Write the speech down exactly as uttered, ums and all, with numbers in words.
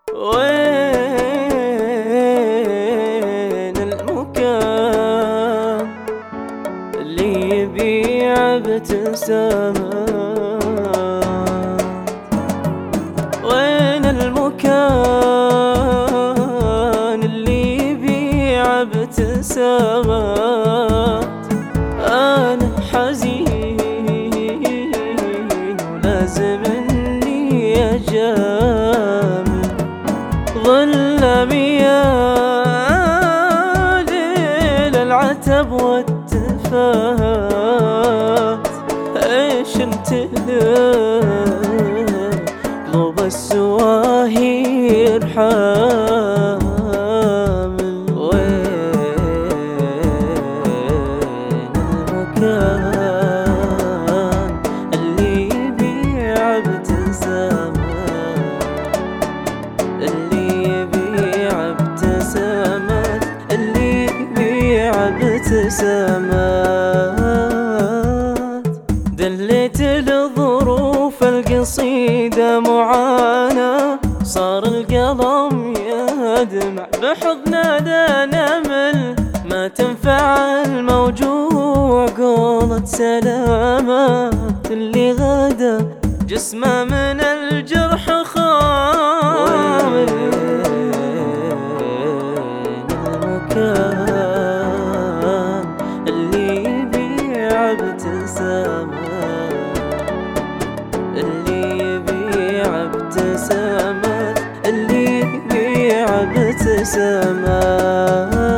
وين المكان اللي يبيع ابتسامات؟ وين المكان اللي يبيع ابتسامات؟ أنا حزين ولازم إني أجامل ظلامي يا ليل العتب والتفات. ايش امتلك قلوب السواهير حامل؟ وين المكان اللي يبيع ابتسامات؟ اللي يبيع ابتسامات اللي يبيع ابتسامات. دليت الظروف القصيدة معاناة، صار القلم يدمع بحضن الأمل. ما تنفع الموجوع قولة سلامات، اللي غدا جسمه من الجرح خامل. المكان اللي يبيع ابتسامات، اللي يبيع ابتسامات اللي يبيع ابتسامات.